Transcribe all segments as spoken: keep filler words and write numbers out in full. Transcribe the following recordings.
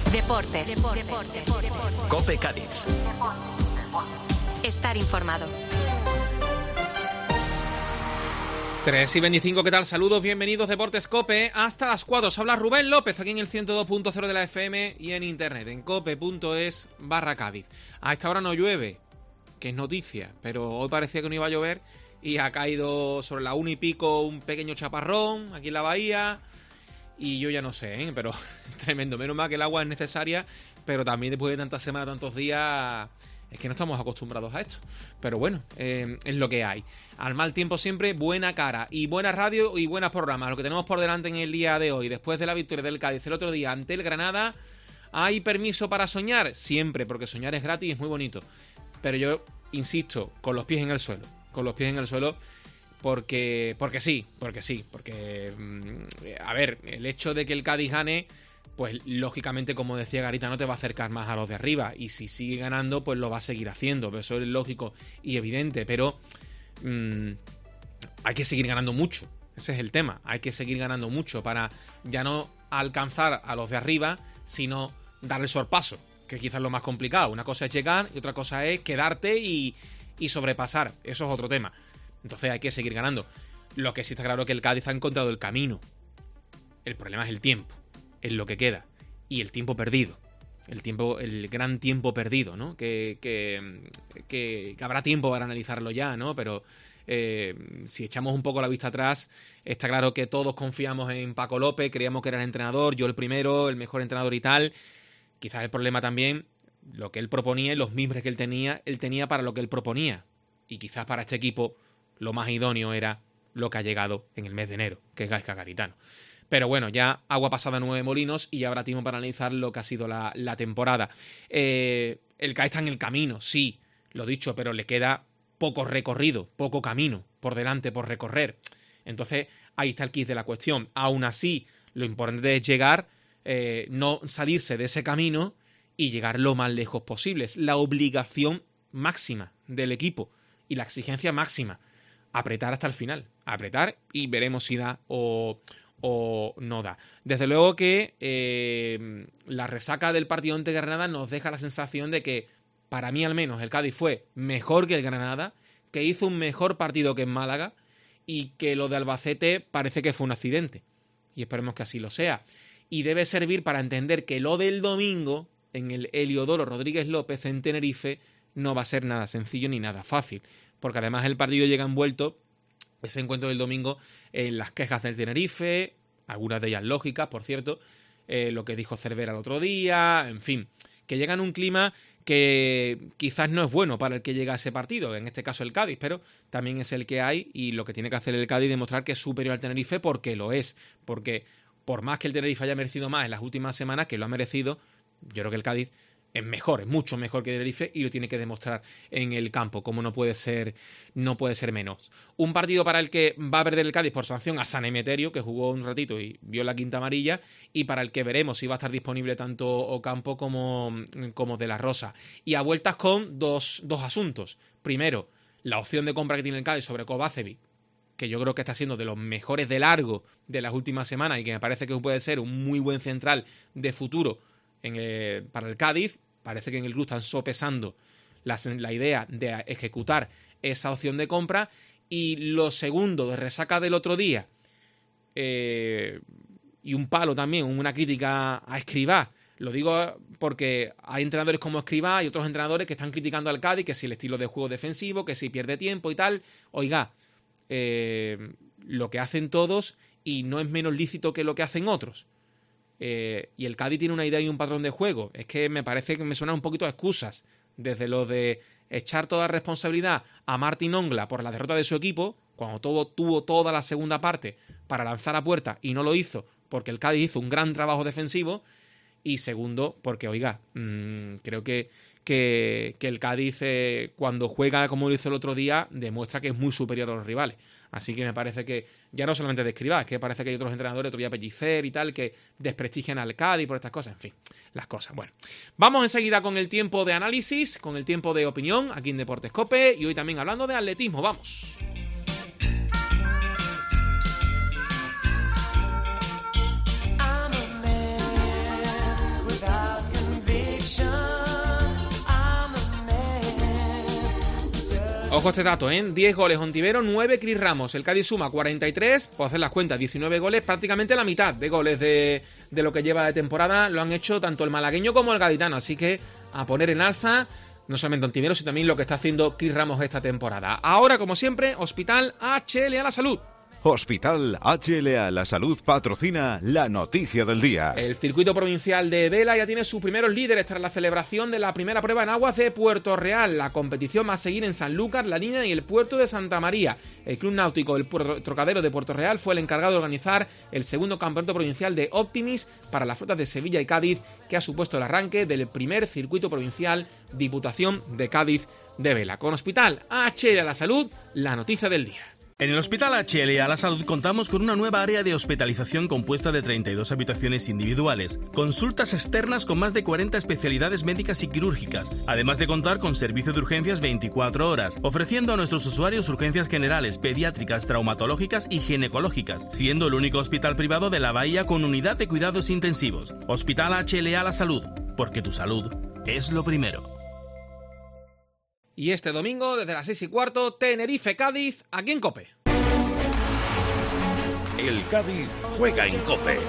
Deportes. Deportes. Deportes. COPE Cádiz. Estar informado. tres y veinticinco, ¿qué tal? Saludos, bienvenidos Deportes COPE. Hasta las cuatro os habla Rubén López, aquí en el ciento dos punto cero de la F M y en internet, en cope.es barra Cádiz. A esta hora no llueve, que es noticia, pero hoy parecía que no iba a llover y ha caído sobre la una y pico un pequeño chaparrón aquí en la bahía. Y yo ya no sé, ¿eh? Pero tremendo. Menos mal que el agua es necesaria, pero también después de tantas semanas, tantos días, es que no estamos acostumbrados a esto. Pero bueno, eh, es lo que hay. Al mal tiempo siempre, buena cara. Y buena radio y buenos programas. Lo que tenemos por delante en el día de hoy, después de la victoria del Cádiz el otro día ante el Granada, ¿hay permiso para soñar? Siempre, porque soñar es gratis y es muy bonito. Pero yo insisto, con los pies en el suelo. Con los pies en el suelo. Porque, porque sí, porque sí, porque, a ver, el hecho de que el Cádiz gane, pues lógicamente, como decía Garita, no te va a acercar más a los de arriba, y si sigue ganando, pues lo va a seguir haciendo, pero eso es lógico y evidente, pero mmm, hay que seguir ganando mucho, ese es el tema, hay que seguir ganando mucho para ya no alcanzar a los de arriba, sino dar el sorpaso, que quizás es lo más complicado. Una cosa es llegar y otra cosa es quedarte y, y sobrepasar, eso es otro tema. Entonces hay que seguir ganando. Lo que sí está claro es que el Cádiz ha encontrado el camino. El problema es el tiempo, es lo que queda. Y el tiempo perdido. El tiempo, el gran tiempo perdido, ¿no? Que, que, que, que habrá tiempo para analizarlo ya, ¿no? Pero eh, si echamos un poco la vista atrás, está claro que todos confiamos en Paco López, creíamos que era el entrenador, yo el primero, el mejor entrenador y tal. Quizás el problema también, lo que él proponía y los mimbres que él tenía, él tenía para lo que él proponía. Y quizás para este equipo lo más idóneo era lo que ha llegado en el mes de enero, que es Gaizka Garitano. Pero bueno, ya agua pasada en nueve molinos y habrá tiempo para analizar lo que ha sido la, la temporada. Eh, el Cádiz está en el camino, sí, lo dicho, pero le queda poco recorrido, poco camino por delante, por recorrer. Entonces, ahí está el quid de la cuestión. Aún así, lo importante es llegar, eh, no salirse de ese camino y llegar lo más lejos posible. Es la obligación máxima del equipo y la exigencia máxima. Apretar hasta el final, apretar y veremos si da o, o no da. Desde luego que eh, la resaca del partido ante Granada nos deja la sensación de que, para mí al menos, el Cádiz fue mejor que el Granada, que hizo un mejor partido que en Málaga y que lo de Albacete parece que fue un accidente. Y esperemos que así lo sea. Y debe servir para entender que lo del domingo, en el Heliodoro Rodríguez López en Tenerife, no va a ser nada sencillo ni nada fácil. Porque además el partido llega envuelto, ese encuentro del domingo, en las quejas del Tenerife, algunas de ellas lógicas, por cierto, eh, lo que dijo Cervera el otro día, en fin, que llega en un clima que quizás no es bueno para el que llega a ese partido, en este caso el Cádiz, pero también es el que hay y lo que tiene que hacer el Cádiz es demostrar que es superior al Tenerife porque lo es, porque por más que el Tenerife haya merecido más en las últimas semanas, que lo ha merecido, yo creo que el Cádiz es mejor, es mucho mejor que Tenerife y lo tiene que demostrar en el campo, como no puede ser, no puede ser menos. Un partido para el que va a perder el Cádiz por sanción a San Emeterio, que jugó un ratito y vio la quinta amarilla, y para el que veremos si va a estar disponible tanto Ocampo como, como De La Rosa. Y a vueltas con dos, dos asuntos. Primero, la opción de compra que tiene el Cádiz sobre Kovacevic, que yo creo que está siendo de los mejores de largo de las últimas semanas y que me parece que puede ser un muy buen central de futuro en el, para el Cádiz. Parece que en el club están sopesando la, la idea de ejecutar esa opción de compra. Y lo segundo, de resaca del otro día, eh, y un palo también, una crítica a Escribá. Lo digo porque hay entrenadores como Escribá y otros entrenadores que están criticando al Cádiz, que si el estilo de juego defensivo, que si pierde tiempo y tal. Oiga, eh, lo que hacen todos y no es menos lícito que lo que hacen otros. Eh, y el Cádiz tiene una idea y un patrón de juego. Es que me parece que me suenan un poquito a excusas, desde lo de echar toda responsabilidad a Martín Ongla por la derrota de su equipo, cuando todo, tuvo toda la segunda parte para lanzar a puerta y no lo hizo porque el Cádiz hizo un gran trabajo defensivo, y segundo porque, oiga, mmm, creo que, que, que el Cádiz eh, cuando juega como lo hizo el otro día demuestra que es muy superior a los rivales. Así que me parece que, ya no solamente de Escribá, es que parece que hay otros entrenadores, otro día Pellicer y tal, que desprestigian al Cádiz por estas cosas. En fin, las cosas. Bueno, vamos enseguida con el tiempo de análisis, con el tiempo de opinión, aquí en Deportes COPE, y hoy también hablando de atletismo. ¡Vamos! Ojo a este dato, ¿eh? diez goles Ontivero, nueve Cris Ramos. El Cádiz suma cuarenta y tres, puedo hacer las cuentas, diecinueve goles, prácticamente la mitad de goles de, de lo que lleva de temporada lo han hecho tanto el malagueño como el gaditano. Así que a poner en alza no solamente Ontivero, sino también lo que está haciendo Cris Ramos esta temporada. Ahora, como siempre, Hospital H L A La Salud. Hospital H L A La Salud patrocina la noticia del día. El circuito provincial de vela ya tiene sus primeros líderes tras la celebración de la primera prueba en aguas de Puerto Real. La competición va a seguir en Sanlúcar, La Línea y el puerto de Santa María. El Club Náutico del Trocadero de Puerto Real fue el encargado de organizar el segundo campeonato provincial de Optimis para las flotas de Sevilla y Cádiz, que ha supuesto el arranque del primer circuito provincial Diputación de Cádiz de vela. Con Hospital H L A La Salud, la noticia del día. En el Hospital H L A La Salud contamos con una nueva área de hospitalización compuesta de treinta y dos habitaciones individuales, consultas externas con más de cuarenta especialidades médicas y quirúrgicas, además de contar con servicio de urgencias veinticuatro horas, ofreciendo a nuestros usuarios urgencias generales, pediátricas, traumatológicas y ginecológicas, siendo el único hospital privado de la Bahía con unidad de cuidados intensivos. Hospital H L A La Salud, porque tu salud es lo primero. Y este domingo, desde las seis y cuarto, Tenerife-Cádiz, aquí en COPE. El Cádiz juega en COPE.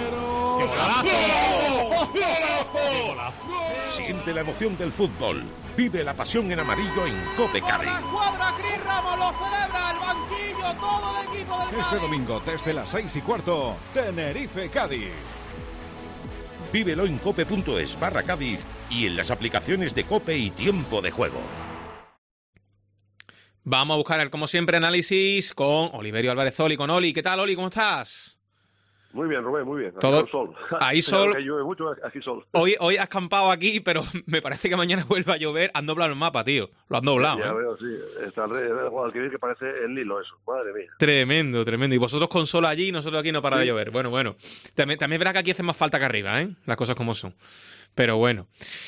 Siente la emoción del fútbol. Vive la pasión en amarillo en COPE Cádiz. La cuadra, Cris Ramos lo celebra, el banquillo, todo el equipo del Cádiz. Este domingo, desde las seis y cuarto, Tenerife-Cádiz. Vívelo en cope.es barra Cádiz y en las aplicaciones de COPE y Tiempo de Juego. Vamos a buscar, el, como siempre, análisis con Oliverio Álvarez Oli, con Oli. ¿Qué tal, Oli? ¿Cómo estás? Muy bien, Rubén, muy bien. Aquí Todo... hay sol. Ahí sol. Que llueve mucho, aquí sol. Hoy, hoy has campado aquí, pero me parece que mañana vuelve a llover. Han doblado el mapa, tío. Lo han doblado. Ya ¿eh? veo, sí. Está el Guadalquivir que parece el Nilo eso. Madre mía. Tremendo, tremendo. Y vosotros con sol allí y nosotros aquí no para sí. de llover. Bueno, bueno. También, también es verdad que aquí hace más falta que arriba, ¿eh? Las cosas como son. Pero bueno.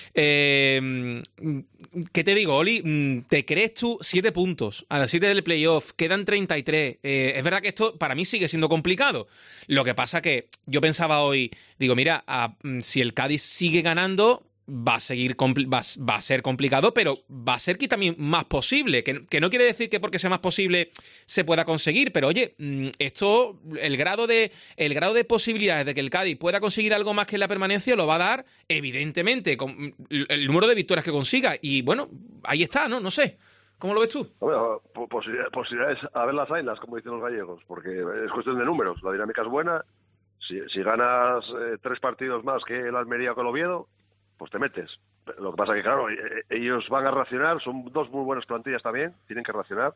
Eh, ¿Qué te digo, Oli? ¿Te crees tú siete puntos a las siete del playoff? Quedan treinta y tres. Eh, es verdad que esto para mí sigue siendo complicado. Lo que pasa que yo pensaba hoy, digo, mira, a, si el Cádiz sigue ganando, va a seguir compli- va, va a ser complicado, pero va a ser que también más posible. Que, que no quiere decir que porque sea más posible se pueda conseguir, pero oye, esto, el grado de el grado de posibilidades de que el Cádiz pueda conseguir algo más que la permanencia lo va a dar, evidentemente, con el número de victorias que consiga. Y bueno, ahí está, ¿no? No sé. ¿Cómo lo ves tú? Bueno, posibilidades, posibilidades a ver las ailas, como dicen los gallegos, porque es cuestión de números. La dinámica es buena. Si, si ganas eh, tres partidos más que el Almería o que el Oviedo, pues te metes. Lo que pasa que, claro, ellos van a racionar, son dos muy buenas plantillas también, tienen que racionar,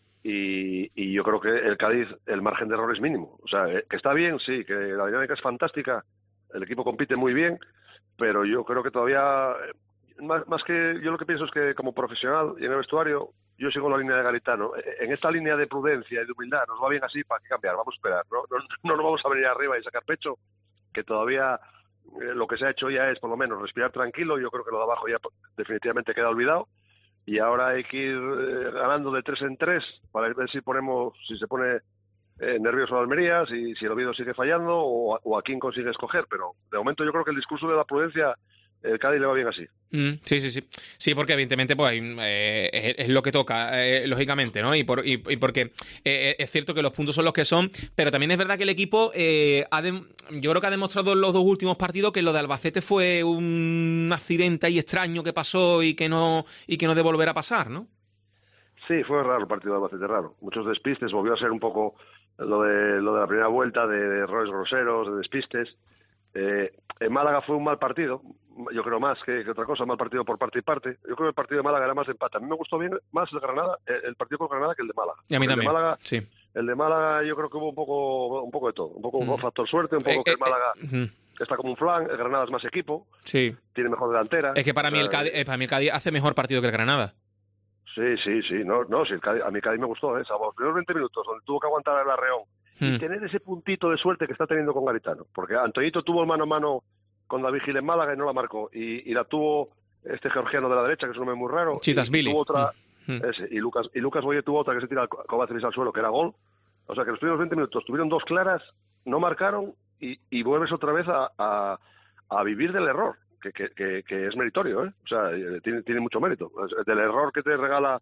y, y yo creo que el Cádiz, el margen de error es mínimo. O sea, que está bien, sí, que la dinámica es fantástica, el equipo compite muy bien, pero yo creo que todavía, más, más que, yo lo que pienso es que como profesional y en el vestuario, yo sigo la línea de Garitano. En esta línea de prudencia y de humildad, nos va bien así, ¿para qué cambiar? Vamos a esperar, ¿no? No, no nos vamos a venir arriba y sacar pecho, que todavía... Eh, lo que se ha hecho ya es por lo menos respirar tranquilo. Yo creo que lo de abajo ya definitivamente queda olvidado y ahora hay que ir eh, ganando de tres en tres para ver si ponemos si se pone eh, nervioso la Almería, si, si el Oviedo sigue fallando o a, o a quién consigue escoger, pero de momento yo creo que el discurso de la prudencia el Cádiz le va bien así. Mm, sí, sí, sí. Sí, porque evidentemente pues eh, es, es lo que toca, eh, lógicamente, ¿no? Y, por, y, y porque eh, es cierto que los puntos son los que son, pero también es verdad que el equipo eh, ha de, yo creo que ha demostrado en los dos últimos partidos que lo de Albacete fue un accidente ahí extraño que pasó y que no y que no debe volver a pasar, ¿no? Sí, fue raro el partido de Albacete, raro. Muchos despistes, volvió a ser un poco lo de lo de la primera vuelta, de, de errores groseros, de despistes. Eh, en Málaga fue un mal partido, yo creo más que, que otra cosa, mal partido por parte y parte. Yo creo que el partido de Málaga era más de empate. A mí me gustó bien más el Granada, el partido con Granada que el de Málaga. Y a mí el también, de Málaga, sí. El de Málaga yo creo que hubo un poco un poco de todo, un poco mm. factor suerte, un poco eh, que eh, el Málaga eh, está como un flan, el Granada es más equipo, sí. Tiene mejor delantera. Es que para, o mí sea, el Cádiz, eh, para mí el Cádiz hace mejor partido que el Granada. Sí, sí, sí, no, no, sí, el Cádiz, a mí el Cádiz me gustó, ¿eh? O sea, los primeros veinte minutos donde tuvo que aguantar el Arreón hmm. y tener ese puntito de suerte que está teniendo con Garitano, porque Antoñito tuvo el mano a mano con David Gil en Málaga y no la marcó, y, y la tuvo este georgiano de la derecha, que es un nombre muy raro, Chitas y, Billy. y tuvo otra, hmm. ese, y Lucas y Lucas Boye tuvo otra que se tira al Kovacevic al suelo, que era gol. O sea, que los primeros veinte minutos tuvieron dos claras, no marcaron, y, y vuelves otra vez a, a, a vivir del error, que, que, que, que es meritorio, ¿eh? O sea, tiene, tiene mucho mérito. Del error que te regala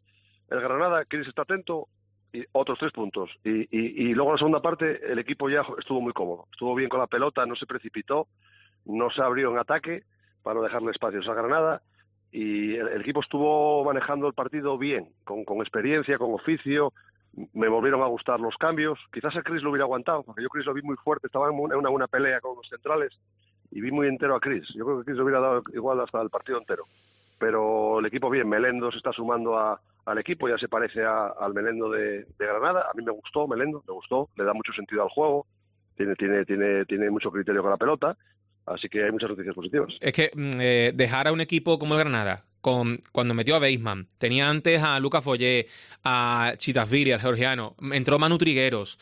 el Granada, Cris está atento, y otros tres puntos. Y, y, y luego en la segunda parte el equipo ya estuvo muy cómodo, estuvo bien con la pelota, no se precipitó, no se abrió en ataque para no dejarle espacios a Granada, y el, el equipo estuvo manejando el partido bien, con, con experiencia, con oficio. Me volvieron a gustar los cambios. Quizás a Cris lo hubiera aguantado, porque yo Cris lo vi muy fuerte, estaba en una, una pelea con los centrales y vi muy entero a Cris. Yo creo que Cris lo hubiera dado igual hasta el partido entero. Pero el equipo bien, Melendo se está sumando a, al equipo, ya se parece a, al Melendo de, de Granada. A mí me gustó Melendo, me gustó, le da mucho sentido al juego, tiene, tiene, tiene, tiene mucho criterio con la pelota, así que hay muchas noticias positivas. Es que eh, dejar a un equipo como el Granada, con, cuando metió a Beisman, tenía antes a Lucas Follé, a Chitasviri, al georgiano, entró Manu Trigueros,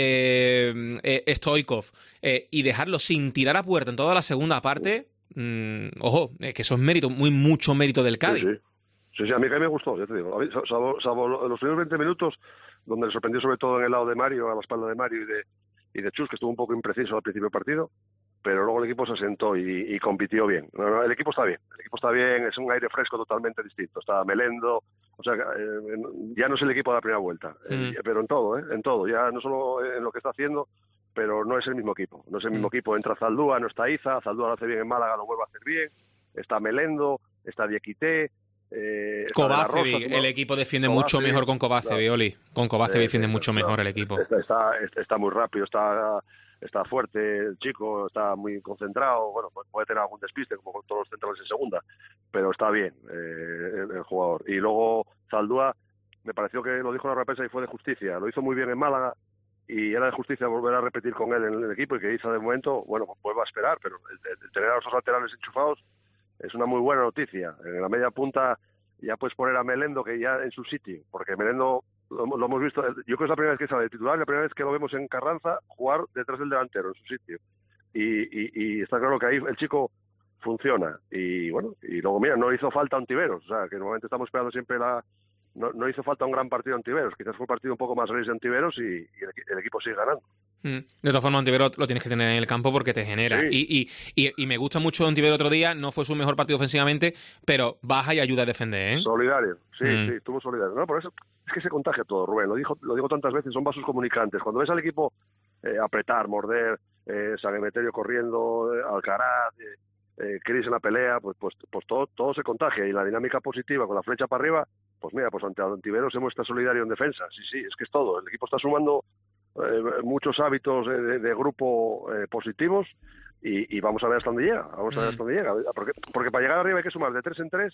eh, eh, Stoikov, eh, y dejarlo sin tirar a puerta en toda la segunda parte... Mm, ojo, es que eso es mérito, muy mucho mérito del Cádiz. Sí, sí, sí, sí, a mí que me gustó, ya te digo, salvo, salvo los primeros veinte minutos, donde le sorprendió sobre todo en el lado de Mario, a la espalda de Mario y de, y de Chus, que estuvo un poco impreciso al principio del partido, pero luego el equipo se asentó y, y compitió bien. No, no, el equipo está bien, el equipo está bien, es un aire fresco totalmente distinto, está Melendo, o sea, eh, ya no es el equipo de la primera vuelta, mm. eh, pero en todo, eh, en todo, ya no solo en lo que está haciendo, pero no es el mismo equipo, no es el mismo mm. equipo. Entra Zaldúa, no está Iza, Zaldúa lo hace bien en Málaga, lo vuelve a hacer bien, está Melendo, está Diekité, eh, Kovacevic, el equipo defiende Kovacevic, mucho mejor con Kovacevic, claro. Oli, con Kovacevic eh, defiende eh, mucho claro. mejor el equipo. Está, está, está muy rápido, está, está fuerte el chico, está muy concentrado, bueno, puede tener algún despiste como con todos los centrales en segunda, pero está bien eh, el, el jugador. Y luego Zaldúa, me pareció que lo dijo la reprensa y fue de justicia, lo hizo muy bien en Málaga, y era de justicia volver a repetir con él en el equipo, y que Iza de momento, bueno, pues vuelva a esperar, pero el, el tener a los dos laterales enchufados es una muy buena noticia. En la media punta ya puedes poner a Melendo, que ya en su sitio, porque Melendo lo, lo hemos visto, yo creo que es la primera vez que sale de titular, la primera vez que lo vemos en Carranza jugar detrás del delantero, en su sitio, y, y, y está claro que ahí el chico funciona, y bueno, y luego mira, no hizo falta Ontiveros, o sea, que normalmente estamos esperando siempre la... No, no hizo falta un gran partido Ontiveros, quizás fue un partido un poco más gris de Ontiveros y, y el, el equipo sigue ganando. Mm. De todas formas, Ontiveros lo tienes que tener en el campo porque te genera. Sí. Y, y, y, y me gusta mucho Ontiveros otro día, no fue su mejor partido ofensivamente, pero baja y ayuda a defender, ¿eh? Solidario, sí, mm. sí, estuvo solidario. No, por eso es que se contagia todo, Rubén, lo, dijo, lo digo tantas veces, son vasos comunicantes. Cuando ves al equipo eh, apretar, morder, eh, San Emeterio corriendo, eh, Alcaraz... Eh, Eh, Cris en la pelea, pues pues pues todo todo se contagia, y la dinámica positiva con la flecha para arriba, pues mira, pues ante Ontiveros se muestra solidario en defensa, sí, sí, es que es todo, el equipo está sumando eh, muchos hábitos de, de, de grupo eh, positivos, y, y vamos a ver hasta dónde llega, vamos a ver hasta dónde llega, porque, porque para llegar arriba hay que sumar de tres en tres,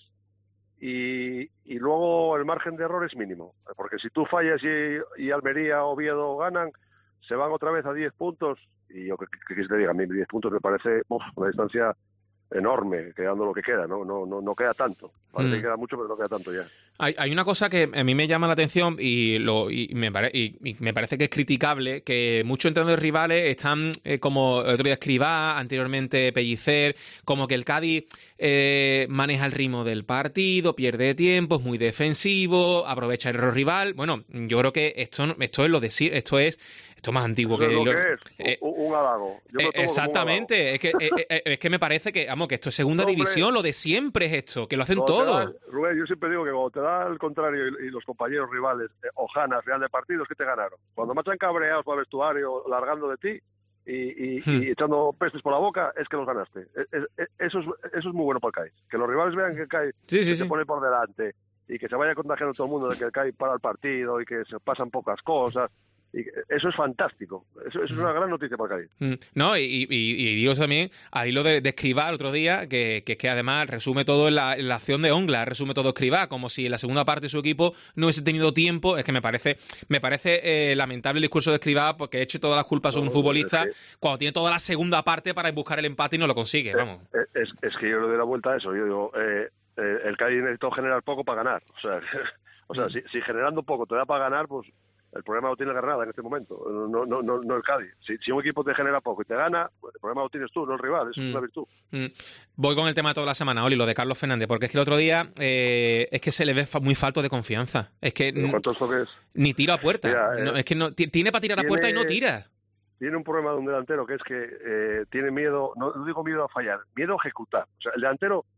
y, y luego el margen de error es mínimo, porque si tú fallas y, y Almería o Oviedo ganan, se van otra vez a diez puntos, y yo que, que, que te diga, a mí diez puntos me parece uf, una distancia enorme, quedando lo que queda, no no no, no queda tanto, parece mm. que queda mucho, pero no queda tanto ya. Hay, hay una cosa que a mí me llama la atención y, lo, y, me, pare, y, y me parece que es criticable, que muchos entrenadores rivales están eh, como el otro día Escribá, anteriormente Pellicer, como que el Cádiz eh, maneja el ritmo del partido, pierde tiempo, es muy defensivo, aprovecha el error rival. Bueno, yo creo que esto esto es lo de esto es esto es más antiguo que, que, lo lo, que es eh, un, un halago. Yo eh, exactamente, un halago. Es que eh, eh, es que me parece que vamos que esto es segunda no, división, lo de siempre es esto, que lo hacen todo. Da, Rubén, yo siempre digo que cuando te da el contrario y, y los compañeros rivales eh, Ojana, final de partidos, que te ganaron. Cuando marchan cabreados para el vestuario, largando de ti y, y, hmm. y echando pestes por la boca, es que los ganaste. Es, es, eso es eso es muy bueno para el Cádiz. Que los rivales vean que el Cádiz sí, sí, que sí. se pone por delante y que se vaya contagiando todo el mundo de que el Cádiz para el partido y que se pasan pocas cosas. Y eso es fantástico, eso, eso es una gran noticia para el Cádiz. No, y, y, y digo también, ahí lo de, de Escribá el otro día, que, que es que además resume todo en la, en la acción de Ongla, resume todo Escribá, como si en la segunda parte su equipo no hubiese tenido tiempo. Es que me parece me parece eh, lamentable el discurso de Escribá, porque eche todas las culpas no, a un futbolista es que, cuando tiene toda la segunda parte para buscar el empate y no lo consigue, es, vamos. Es, es que yo le doy la vuelta a eso, yo digo, eh, eh, el Cádiz necesitó generar poco para ganar, o sea, o sea mm. si, si generando poco te da para ganar, pues el problema lo tiene el Granada en este momento, no, no, no, no el Cádiz. Si, si un equipo te genera poco y te gana, el problema lo tienes tú, no el rival, eso mm. es una virtud. Mm. Voy con el tema de toda la semana, Oli, lo de Carlos Fernández, porque es que el otro día eh, es que se le ve fa- muy falto de confianza. Es que ¿Cuánto esto que es? Ni tiro a puerta. Mira, no, eh, es que no t- tiene para tirar tiene, a puerta y no tira. Tiene un problema de un delantero que es que eh, tiene miedo, no, no digo miedo a fallar, miedo a ejecutar. O sea, el delantero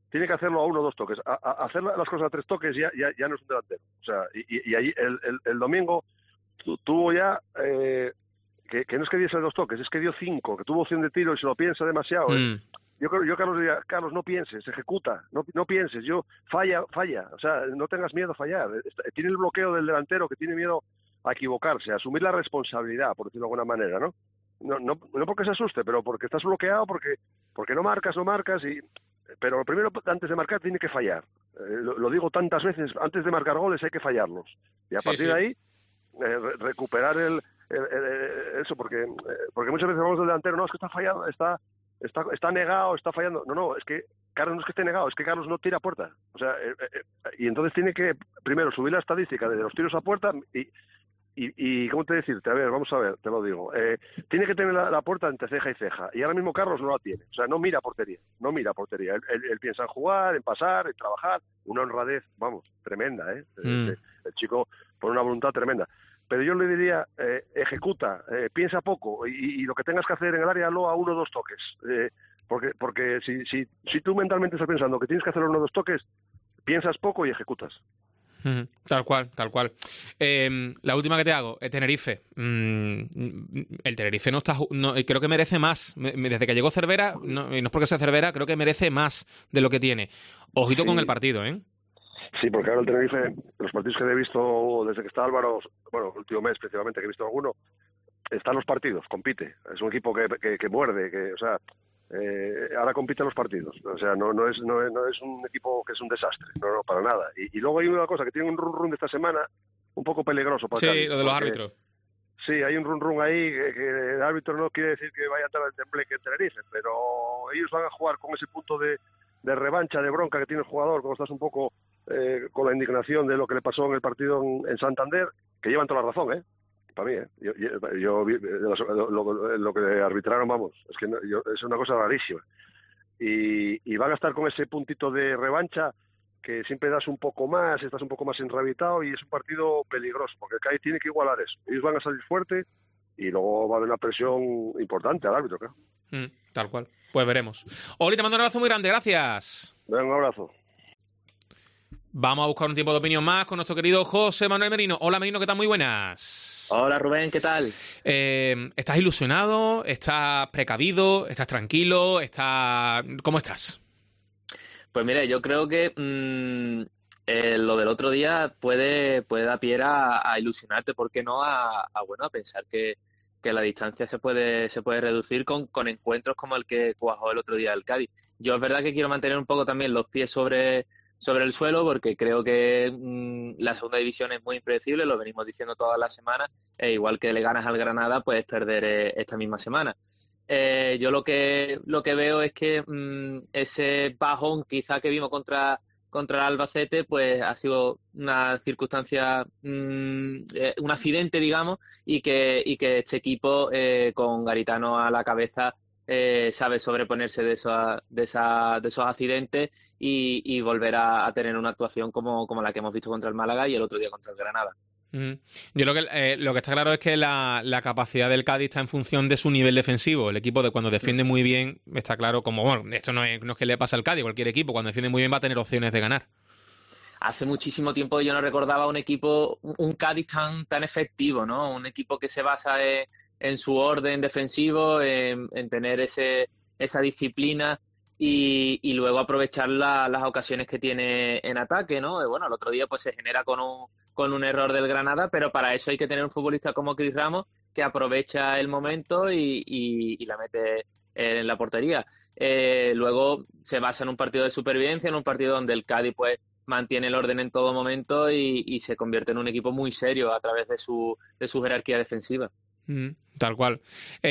tiene que hacerlo a uno o dos toques. A, a hacer las cosas a tres toques ya, ya, ya no es un delantero. O sea, y, y ahí el, el, el domingo tu, tuvo ya, eh, que, que no es que diese dos toques, es que dio cinco, que tuvo opción de tiro y se lo piensa demasiado. Mm. ¿eh? Yo creo, yo Carlos diría, Carlos, no pienses, ejecuta, no, no pienses, yo, falla, falla, o sea, no tengas miedo a fallar. Tiene el bloqueo del delantero que tiene miedo a equivocarse, a asumir la responsabilidad, por decirlo de alguna manera, ¿no? No, no, no porque se asuste, pero porque estás bloqueado, porque, porque no marcas, no marcas, y pero lo primero, antes de marcar, tiene que fallar. Eh, lo, lo digo tantas veces, antes de marcar goles hay que fallarlos. Y a Sí, partir sí. de ahí, eh, re- recuperar el, el, el- eso, porque, eh, porque muchas veces hablamos del delantero, no, es que está fallado, está... Está, está negado, está fallando. No, no, es que Carlos no es que esté negado, es que Carlos no tira a puerta. O sea, eh, eh, y entonces tiene que, primero, subir la estadística de los tiros a puerta y, y, y ¿cómo te decirte? A ver, vamos a ver, te lo digo. Eh, tiene que tener la, la puerta entre ceja y ceja. Y ahora mismo Carlos no la tiene. O sea, no mira portería, no mira portería. Él, él, él piensa en jugar, en pasar, en trabajar. Una honradez, vamos, tremenda, ¿eh? Mm. El, el chico por una voluntad tremenda. Pero yo le diría, eh, ejecuta, eh, piensa poco y, y lo que tengas que hacer en el área lo a uno o dos toques. Eh, porque porque si, si, si tú mentalmente estás pensando que tienes que hacer uno o dos toques, piensas poco y ejecutas. Ujú, tal cual, tal cual. Eh, la última que te hago, el Tenerife. Mm, el Tenerife no está, ju- no, creo que merece más. Me- me- Desde que llegó Cervera, no, y no es porque sea Cervera, creo que merece más de lo que tiene. Ojito Sí. con el partido, ¿eh? Sí, porque ahora el Tenerife, los partidos que he visto desde que está Álvaro, bueno, el último mes principalmente que he visto alguno, están los partidos, compite. Es un equipo que, que, que muerde, que, o sea, eh, ahora compite en los partidos. O sea, no, no, es, no, es, no es un equipo que es un desastre, no, no, para nada. Y, y luego hay una cosa, que tiene un run run de esta semana un poco peligroso para Sí, Cádiz, lo de los porque- árbitros. Sí, hay un run run ahí que, que el árbitro no quiere decir que vaya a estar el tembleque en Tenerife, pero ellos van a jugar con ese punto de, de revancha, de bronca que tiene el jugador, como estás un poco eh, con la indignación de lo que le pasó en el partido en, en Santander, que llevan toda la razón, ¿eh? Para mí, ¿eh? Yo, yo, yo vi- lo, lo- lo que arbitraron, vamos, es que no- yo- es una cosa rarísima. Y, y van a estar con ese puntito de revancha que siempre das un poco más, estás un poco más enrabitado y es un partido peligroso, porque el Cádiz tiene que igualar eso. Ellos van a salir fuerte y luego va a haber una presión importante al árbitro, claro. Mm, tal cual. Pues veremos. Oli, te mando un abrazo muy grande, gracias. Venga, un abrazo. Vamos a buscar un tiempo de opinión más con nuestro querido José Manuel Merino. Hola, Merino, ¿qué tal? Muy buenas. Hola Rubén, ¿qué tal? Eh, ¿Estás ilusionado? ¿Estás precavido? ¿Estás tranquilo? ¿Estás... ¿Cómo estás? Pues mira, yo creo que mmm, eh, lo del otro día puede, puede dar pie a, a ilusionarte, ¿por qué no? A, a, bueno, a pensar que, que la distancia se puede, se puede reducir con, con encuentros como el que cuajó el otro día el Cádiz. Yo es verdad que quiero mantener un poco también los pies sobre, sobre el suelo porque creo que mmm, la segunda división es muy impredecible, lo venimos diciendo todas las semanas, e igual que le ganas al Granada, puedes perder eh, esta misma semana. Eh, yo lo que lo que veo es que mmm, ese bajón quizá que vimos contra contra el Albacete pues ha sido una circunstancia, mmm, eh, un accidente, digamos, y que y que este equipo eh, con Garitano a la cabeza eh, sabe sobreponerse de esos de esa, de esos accidentes y, y volver a, a tener una actuación como, como la que hemos visto contra el Málaga y el otro día contra el Granada. Mm. Yo creo que eh, lo que está claro es que la, la capacidad del Cádiz está en función de su nivel defensivo. El equipo de cuando defiende muy bien está claro como, bueno, esto no es, no es que le pasa al Cádiz, cualquier equipo cuando defiende muy bien va a tener opciones de ganar. Hace muchísimo tiempo yo no recordaba un equipo, un, un Cádiz tan, tan efectivo, ¿no? Un equipo que se basa en, en su orden defensivo, en, en tener ese, esa disciplina y, y luego aprovechar la, las ocasiones que tiene en ataque, ¿no? Bueno, el otro día pues se genera con un, con un error del Granada, pero para eso hay que tener un futbolista como Cris Ramos que aprovecha el momento y, y, y la mete en la portería. Eh, luego se basa en un partido de supervivencia, en un partido donde el Cádiz pues mantiene el orden en todo momento y, y se convierte en un equipo muy serio a través de su, de su jerarquía defensiva. Mm, tal cual.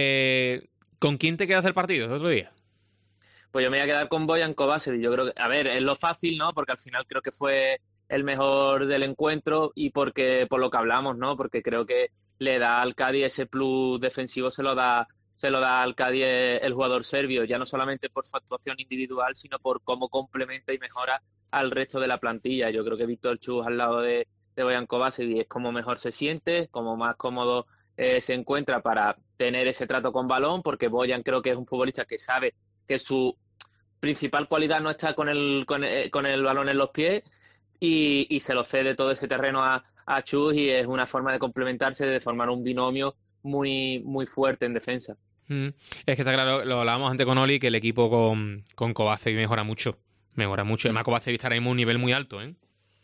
Eh, ¿Con quién te quedas del partido el otro día? Pues yo me voy a quedar con Bojan Kovačević. Yo creo que, a ver, es lo fácil, ¿no? Porque al final creo que fue el mejor del encuentro y porque por lo que hablamos, ¿no? Porque creo que le da al Cádiz ese plus defensivo, se lo da se lo da al Cádiz el jugador serbio, ya no solamente por su actuación individual, sino por cómo complementa y mejora al resto de la plantilla. Yo creo que Víctor Chus al lado de, de Bojan Kovačević es como mejor se siente, como más cómodo eh, se encuentra para tener ese trato con balón, porque Bojan creo que es un futbolista que sabe que su principal cualidad no está con el, con el, con el balón en los pies y, y se lo cede todo ese terreno a, a Chus y es una forma de complementarse, de formar un binomio muy, muy fuerte en defensa. Mm. Es que está claro, lo hablábamos antes con Oli, que el equipo con, con Kovacevic mejora mucho. Mejora mucho. Además, Kovacevic estará en un nivel muy alto, ¿eh?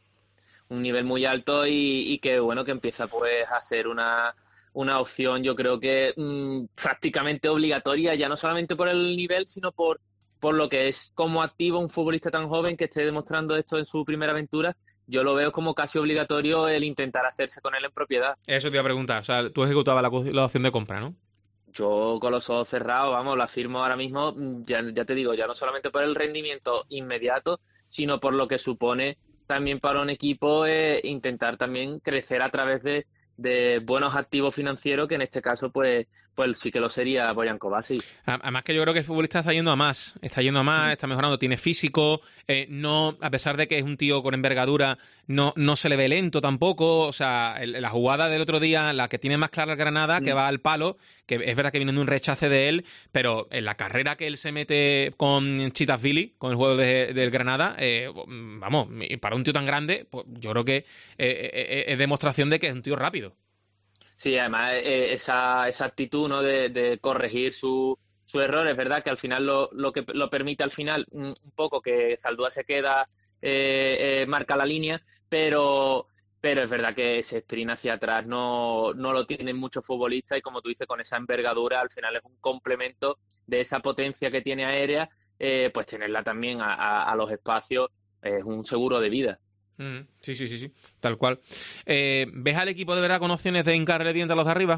Un nivel muy alto y, y que, bueno, que empieza pues a ser una, una opción, yo creo que mmm, prácticamente obligatoria, ya no solamente por el nivel, sino por, por lo que es como activo un futbolista tan joven que esté demostrando esto en su primera aventura. Yo lo veo como casi obligatorio el intentar hacerse con él en propiedad. Eso te iba a preguntar. O sea, tú ejecutabas la, la opción de compra, ¿no? Yo con los ojos cerrados, vamos, lo afirmo ahora mismo, ya, ya te digo, ya no solamente por el rendimiento inmediato, sino por lo que supone también para un equipo eh, intentar también crecer a través de, de buenos activos financieros, que en este caso pues pues sí que lo sería Bojan Kovacic. Además que yo creo que el futbolista está yendo a más, está yendo a más, está mejorando, tiene físico, eh, no, a pesar de que es un tío con envergadura, no, no se le ve lento tampoco, o sea, el, la jugada del otro día, la que tiene más clara el Granada, que va al palo, que es verdad que viene de un rechace de él, pero en la carrera que él se mete con Chitashvili, con el juego de, del Granada, eh, vamos, para un tío tan grande, pues yo creo que eh, eh, es demostración de que es un tío rápido. Sí, además eh, esa, esa actitud, ¿no?, de, de corregir su, su error, es verdad que al final lo, lo que lo permite al final un poco que Zaldúa se queda, eh, eh, marca la línea, pero pero es verdad que ese sprint hacia atrás no, no lo tienen muchos futbolistas y como tú dices, con esa envergadura al final es un complemento de esa potencia que tiene aérea, eh, pues tenerla también a, a, a los espacios es un seguro de vida. Mm, sí, sí, sí, sí, tal cual. Eh, ¿Ves al equipo de verdad con opciones de hincarle dientes a los de arriba?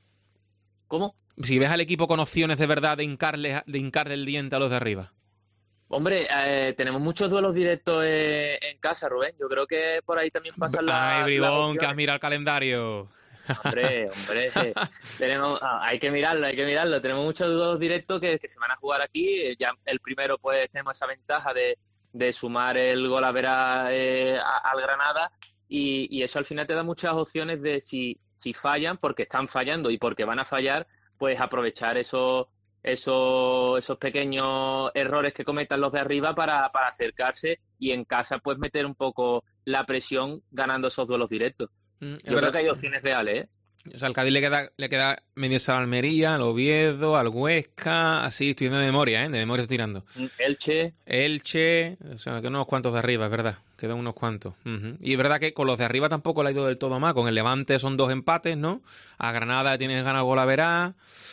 ¿Cómo? Si ves al equipo con opciones de verdad de hincarle, de hincarle el diente a los de arriba. Hombre, eh, tenemos muchos duelos directos eh, en casa, Rubén. Yo creo que por ahí también pasan las... Ay, Bribón, que has mirado el calendario. Hombre, hombre, tenemos, ah, hay que mirarlo, hay que mirarlo. Tenemos muchos duelos directos que, que se van a jugar aquí. Ya el primero, pues, tenemos esa ventaja de de sumar el gol a vera eh, al Granada y, y eso al final te da muchas opciones de si, si fallan, porque están fallando y porque van a fallar, pues aprovechar esos, esos, esos pequeños errores que cometan los de arriba para, para acercarse y en casa pues meter un poco la presión ganando esos duelos directos. Mm, Yo creo que hay opciones reales, ¿eh? O sea, al Cádiz le queda, le queda medirse al Almería, al Oviedo, al Huesca, así estoy de memoria, ¿eh? De memoria estoy tirando. Elche. Elche, o sea, que unos cuantos de arriba, es verdad, quedan unos cuantos. Uh-huh. Y es verdad que con los de arriba tampoco le ha ido del todo mal, con el Levante son dos empates, ¿no? A Granada tienes ganas gol a verá.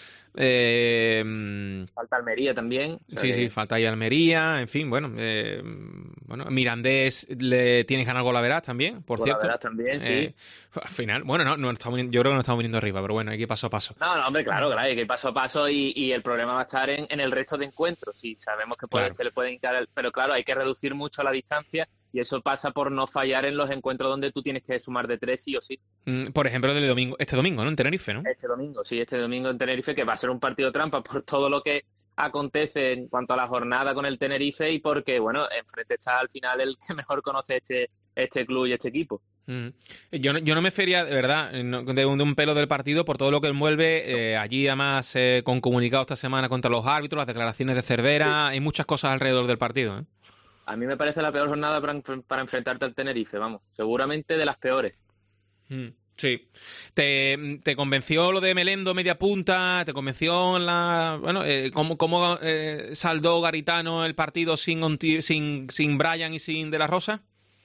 Eh, falta Almería también. O sea sí, que... sí, falta ahí Almería, en fin, bueno, eh, bueno, Mirandés le tienes ganas gol a verás también, por cierto. Verás también, sí. Eh, al final, bueno, no, no estamos, yo creo que no estamos viniendo arriba, pero bueno, hay que ir paso a paso. No, no, hombre, claro, claro, hay que ir paso a paso y, y el problema va a estar en, en el resto de encuentros. Sí, sabemos que puede, claro. se le puede hincar, el, pero claro, hay que reducir mucho la distancia y eso pasa por no fallar en los encuentros donde tú tienes que sumar de tres sí o sí. Mm, por ejemplo, el domingo, este domingo, ¿no? En Tenerife, ¿no? Este domingo, sí, este domingo en Tenerife, que va a ser un partido trampa por todo lo que acontece en cuanto a la jornada con el Tenerife y porque, bueno, enfrente está al final el que mejor conoce este, este club y este equipo. Mm. Yo, no, yo no me fería, de verdad, de un, de un pelo del partido por todo lo que envuelve. Eh, allí, además, eh, con comunicado esta semana contra los árbitros, las declaraciones de Cervera, sí. Hay muchas cosas alrededor del partido, ¿eh? A mí me parece la peor jornada para, para enfrentarte al Tenerife, vamos. Seguramente de las peores. Mm. Sí. ¿Te, ¿Te convenció lo de Melendo media punta? ¿Te convenció la bueno eh, cómo, cómo eh, saldó Garitano el partido sin, sin, sin Brian y sin De La Rosa?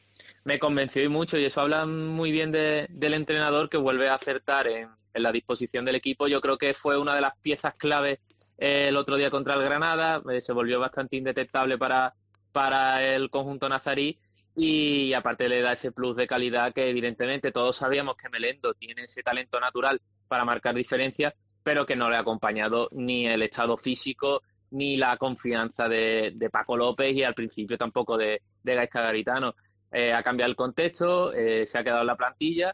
Me convenció y mucho, y eso habla muy bien de, del entrenador, que vuelve a acertar en, en la disposición del equipo. Yo creo que fue una de las piezas clave eh, el otro día contra el Granada. Eh, se volvió bastante indetectable para, para el conjunto nazarí. Y aparte le da ese plus de calidad que evidentemente todos sabíamos que Melendo tiene ese talento natural para marcar diferencias, pero que no le ha acompañado ni el estado físico ni la confianza de, de Paco López y al principio tampoco de, de Gaizka Garitano. Eh, ha cambiado el contexto, eh, se ha quedado en la plantilla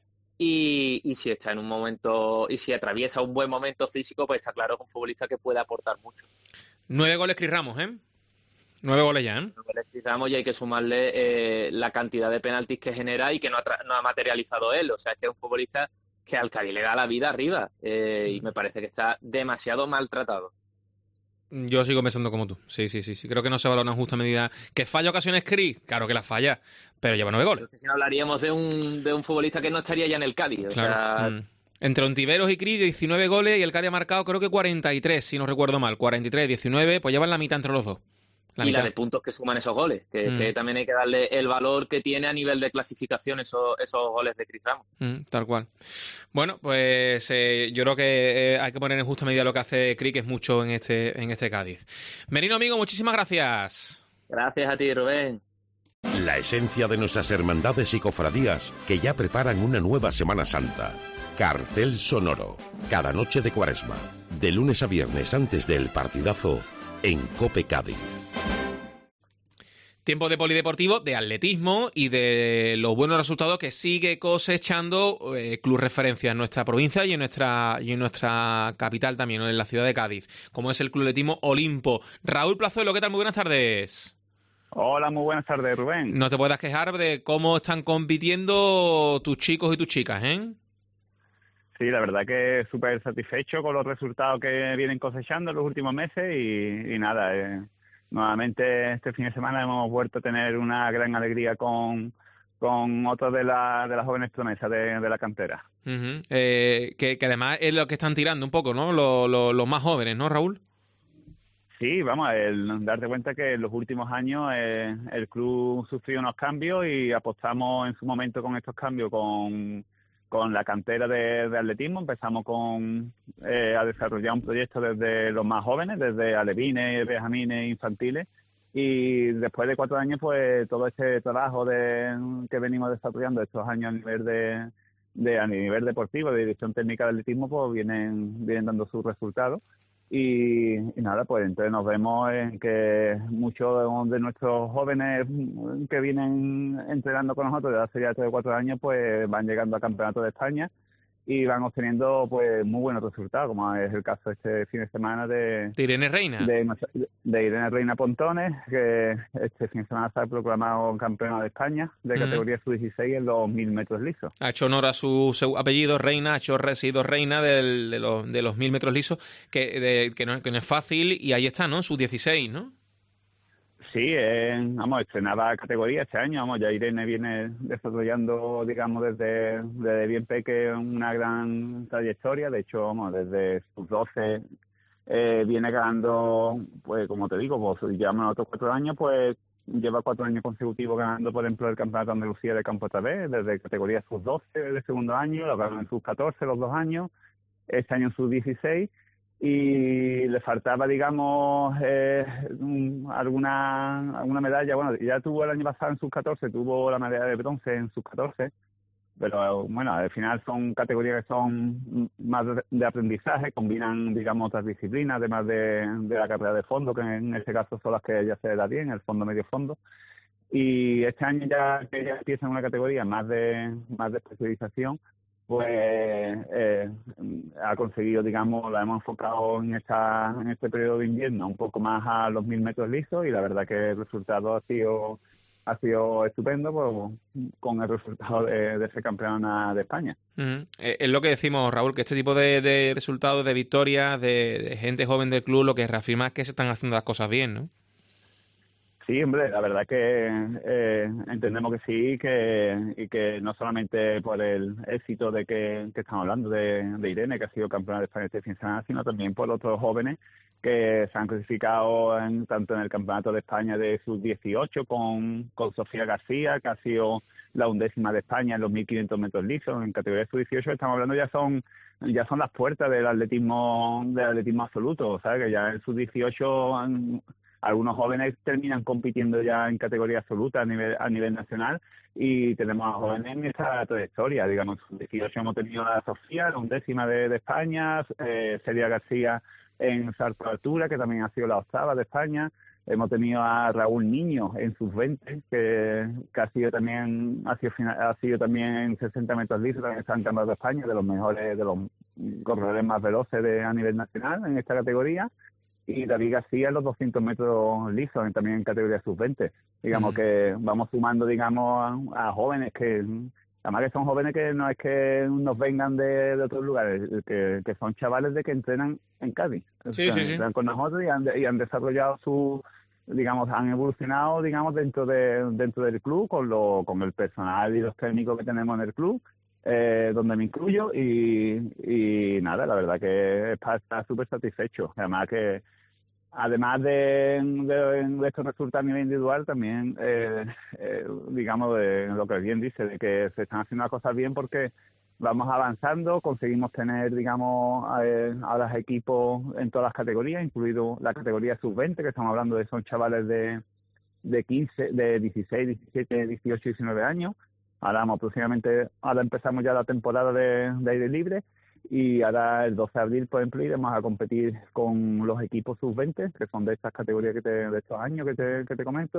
y, y si está en un momento y si atraviesa un buen momento físico, pues está claro que es un futbolista que puede aportar mucho. Nueve goles Cris Ramos, ¿eh? Nueve goles ya, ¿eh? Necesitamos y hay que sumarle eh, la cantidad de penaltis que genera y que no ha, tra- no ha materializado él. O sea, es que es un futbolista que al Cádiz le da la vida arriba eh, y me parece que está demasiado maltratado. Yo sigo pensando como tú. Sí, sí, sí, sí. Creo que no se valora en justa medida. ¿Que falla ocasiones Cris? Claro que las falla, pero lleva nueve goles. Pero si no hablaríamos de un, de un futbolista que no estaría ya en el Cádiz. O Claro. sea, Mm. Entre Ontiveros y Cris, diecinueve goles, y el Cádiz ha marcado creo que cuarenta y tres, si no recuerdo mal. cuarenta y tres, diecinueve, pues llevan la mitad entre los dos. La y mitad. la de puntos que suman esos goles, que, Mm. que también hay que darle el valor que tiene a nivel de clasificación esos, esos goles de Cris Ramos. Mm, tal cual. Bueno, pues eh, yo creo que eh, hay que poner en justa medida lo que hace Cris, que es mucho en este, en este Cádiz. Merino, amigo, muchísimas gracias. Gracias a ti, Rubén. La esencia de nuestras hermandades y cofradías que ya preparan una nueva Semana Santa. Cartel sonoro. Cada noche de Cuaresma. De lunes a viernes antes del partidazo en COPE Cádiz. Tiempo de polideportivo, de atletismo y de los buenos resultados que sigue cosechando eh, Club Referencia en nuestra provincia y en nuestra y en nuestra capital también, ¿no? En la ciudad de Cádiz, como es el Club Atletismo Olimpo. Raúl Plazuelo, ¿qué tal? Muy buenas tardes. Hola, muy buenas tardes, Rubén. No te puedas quejar de cómo están compitiendo tus chicos y tus chicas, ¿eh? Sí, la verdad que súper satisfecho con los resultados que vienen cosechando en los últimos meses y, y nada, eh, nuevamente este fin de semana hemos vuelto a tener una gran alegría con, con otros de, la, de las jóvenes promesas de, de la cantera. Uh-huh. eh, que, que además es lo que están tirando un poco, ¿no? Los, los, los más jóvenes, ¿no, Raúl? Sí, vamos, el darte cuenta que en los últimos años eh, el club sufrió unos cambios y apostamos en su momento con estos cambios con... con la cantera de, de atletismo. Empezamos con eh, a desarrollar un proyecto desde los más jóvenes, desde alevines, benjamines, infantiles, y después de cuatro años, pues todo este trabajo de que venimos desarrollando estos años a nivel de, de a nivel deportivo, de dirección técnica de atletismo, pues vienen vienen dando sus resultados. Y, y nada, pues entonces nos vemos en que muchos de nuestros jóvenes que vienen entrenando con nosotros desde hace ya tres o cuatro años, pues van llegando a campeonatos de España y van obteniendo pues muy buenos resultados, como es el caso este fin de semana de, de Irene Reina. De, de Irene Reina Pontones, que este fin de semana se ha proclamado campeona de España de categoría mm. sub dieciséis en los mil metros lisos. Ha hecho honor a su, su apellido, Reina, ha hecho sido reina del, de, los, de los mil metros lisos, que, de, que, no, que no es fácil, y ahí está, ¿no? sub dieciséis, ¿no? Sí, eh, vamos, estrenaba categoría este año, vamos, ya Irene viene desarrollando, digamos, desde, desde bien peque una gran trayectoria, de hecho, vamos, desde sus doce eh, viene ganando, pues como te digo, pues llevamos otros cuatro años, pues lleva cuatro años consecutivos ganando, por ejemplo, el Campeonato de Andalucía de Campo otra vez, desde categoría sub doce del segundo año, lo ganó en sub catorce los dos años, este año en sub dieciséis, y le faltaba, digamos, eh, alguna alguna medalla. Bueno, ya tuvo el año pasado en sub catorce, tuvo la medalla de bronce en sub catorce, pero bueno, al final son categorías que son más de aprendizaje, combinan, digamos, otras disciplinas, además de, de la carrera de fondo, que en este caso son las que ella se da bien, el fondo medio fondo. Y este año ya que ella empieza en una categoría más de más de especialización, pues eh, ha conseguido, digamos, la hemos enfocado en esta en este periodo de invierno un poco más a los mil metros lisos, y la verdad que el resultado ha sido ha sido estupendo, pues, con el resultado de, de ser campeona de España. Uh-huh. Es lo que decimos, Raúl, que este tipo de, de resultados, de victorias, de, de gente joven del club, lo que reafirma es que se están haciendo las cosas bien, ¿no? Sí, hombre, la verdad que eh, entendemos que sí, que y que no solamente por el éxito de que, que estamos hablando de, de Irene, que ha sido campeona de España este fin de semana, sino también por otros jóvenes que se han clasificado en, tanto en el Campeonato de España de sub dieciocho con, con Sofía García, que ha sido la undécima de España en los mil quinientos metros lisos. En categoría sub dieciocho estamos hablando ya son ya son las puertas del atletismo del atletismo absoluto, ¿sabes? Que ya en sub dieciocho han, algunos jóvenes terminan compitiendo ya en categoría absoluta a nivel a nivel nacional, y tenemos a jóvenes en esta trayectoria. Digamos, en dieciocho hemos tenido a Sofía, la undécima de, de España, eh, Celia García en salto de altura, que también ha sido la octava de España. Hemos tenido a Raúl Niño en sus veinte, que, que ha sido también ha sido, ha sido también en sesenta metros lisos, también está en campeonato de España, de los mejores, de los corredores más veloces de, a nivel nacional en esta categoría. Y David García en los doscientos metros lisos, también en categoría sub veinte. Digamos mm. que vamos sumando, digamos, a, a jóvenes que Además que son jóvenes que no es que nos vengan de, de otros lugares, que, que son chavales de que entrenan en Cádiz. Sí, o sea, sí, sí. Entrenan con nosotros y han, y han desarrollado su, digamos, han evolucionado, digamos, dentro de dentro del club con lo con el personal y los técnicos que tenemos en el club, eh, donde me incluyo y, y nada, la verdad que está súper satisfecho. Además que Además de, de, de estos resultados a nivel individual, también, eh, eh, digamos, de lo que bien dice, de que se están haciendo las cosas bien porque vamos avanzando, conseguimos tener, digamos, eh, a los equipos en todas las categorías, incluido la categoría sub veinte, que estamos hablando de son chavales de, de quince, de dieciséis, diecisiete, dieciocho, diecinueve años. Ahora vamos aproximadamente, ahora empezamos ya la temporada de, de aire libre. Y ahora el doce de abril, por ejemplo, iremos a competir con los equipos sub veinte, que son de estas categorías que te, de estos años que te, que te comento,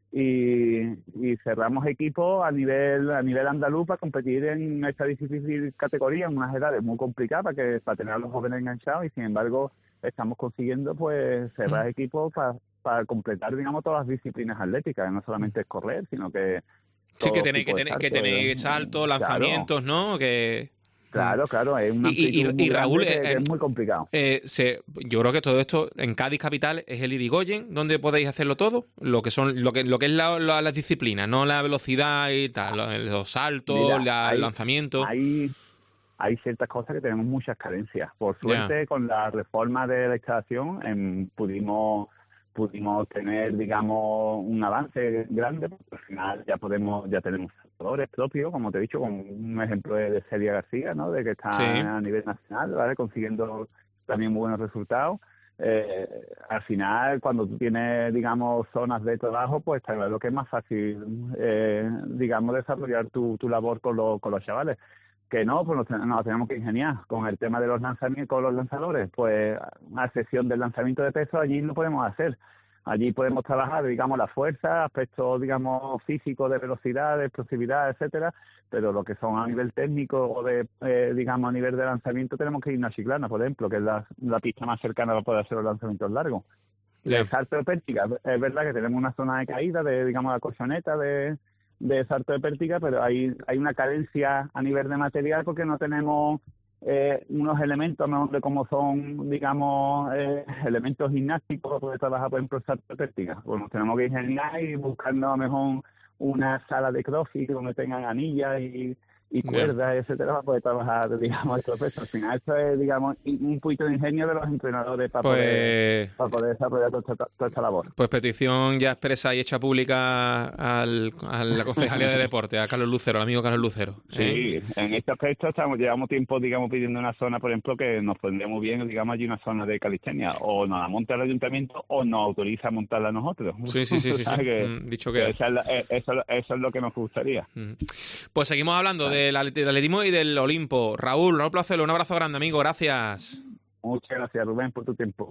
y, y cerramos equipos a nivel a nivel andaluz para competir en esta difícil categoría, en unas edades muy complicadas para, que, para tener a los jóvenes enganchados, y sin embargo estamos consiguiendo pues cerrar equipos para, para completar, digamos, todas las disciplinas atléticas, no solamente es correr, sino que... Sí, que tenéis que tener, que tenéis saltos, lanzamientos, claro. ¿no? Que... Claro, claro, es una y, y, y Raúl, que, eh, que es muy complicado. Eh, se, yo creo que todo esto en Cádiz capital es el Irigoyen, donde podéis hacerlo todo, lo que son lo que lo que es la, la, las disciplinas, no la velocidad y tal, los, los saltos, Mira, la, hay, el lanzamiento. Hay, hay ciertas cosas que tenemos muchas carencias. Por suerte, yeah. con la reforma de la instalación eh, pudimos pudimos tener, digamos, un avance grande, porque al final ya podemos, ya tenemos saltadores propios, como te he dicho, con un ejemplo de, de Celia García, ¿no? De que está sí. a nivel nacional, ¿vale? Consiguiendo también muy buenos resultados. Eh, al final, cuando tú tienes, digamos, zonas de trabajo, pues está claro que es más fácil, eh, digamos, desarrollar tu, tu labor con, lo, con los chavales. Que no, pues nos, nos tenemos que ingeniar con el tema de los lanzamientos, con los lanzadores, pues a sesión del lanzamiento de peso allí lo podemos hacer. Allí podemos trabajar, digamos, la fuerza, aspectos, digamos, físicos de velocidad, de explosividad, etcétera, pero lo que son a nivel técnico o de, eh, digamos, a nivel de lanzamiento tenemos que ir a Chiclana, por ejemplo, que es la, la pista más cercana para poder hacer los lanzamientos largos. Yeah. El salto de pértiga, es verdad que tenemos una zona de caída, de, digamos, la colchoneta de... de salto de pértiga, pero hay hay una carencia a nivel de material porque no tenemos eh, unos elementos ¿no? de como son, digamos, eh, elementos gimnásticos para poder trabajar, por ejemplo, el salto de pértiga. Pues nos tenemos que ingeniar y buscando a lo mejor una sala de crossfit donde tengan anillas y, y cuerdas, yeah. etcétera, para poder trabajar, digamos, estos pesos. Al final esto es, digamos, un poquito de ingenio de los entrenadores para, pues, poder, para poder desarrollar toda esta, toda esta labor. Pues petición ya expresa y hecha pública al, a la Concejalía de Deporte, a Carlos Lucero, al amigo Carlos Lucero. ¿eh? Sí, en este aspecto estamos llevamos tiempo, digamos, pidiendo una zona, por ejemplo, que nos pondría muy bien, digamos, allí una zona de calistenia, o nos la monta el ayuntamiento o nos autoriza a montarla nosotros. Sí, sí, sí, sí, sí. Que, mm, dicho que... que esa es la, eso, eso es lo que nos gustaría. Mm. Pues seguimos hablando vale. del atletismo y del Olimpo. Raúl, un placer, un abrazo grande, amigo, gracias. Muchas gracias, Rubén, por tu tiempo.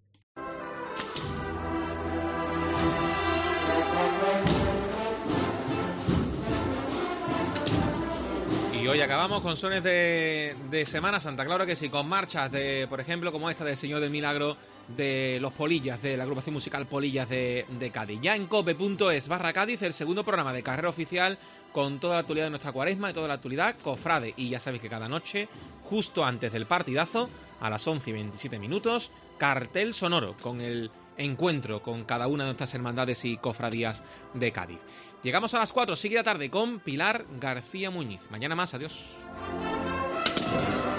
Y hoy acabamos con sones de, de Semana Santa, claro que sí, con marchas de, por ejemplo, como esta del Señor del Milagro, de los Polillas, de la agrupación musical Polillas de, de Cádiz. Ya en cope punto es barra Cádiz, el segundo programa de carrera oficial con toda la actualidad de nuestra cuaresma y toda la actualidad cofrade. Y ya sabéis que cada noche, justo antes del partidazo, a las once y veintisiete minutos, cartel sonoro con el encuentro con cada una de nuestras hermandades y cofradías de Cádiz. Llegamos a las cuatro, sigue la tarde con Pilar García Muñiz. Mañana más, adiós.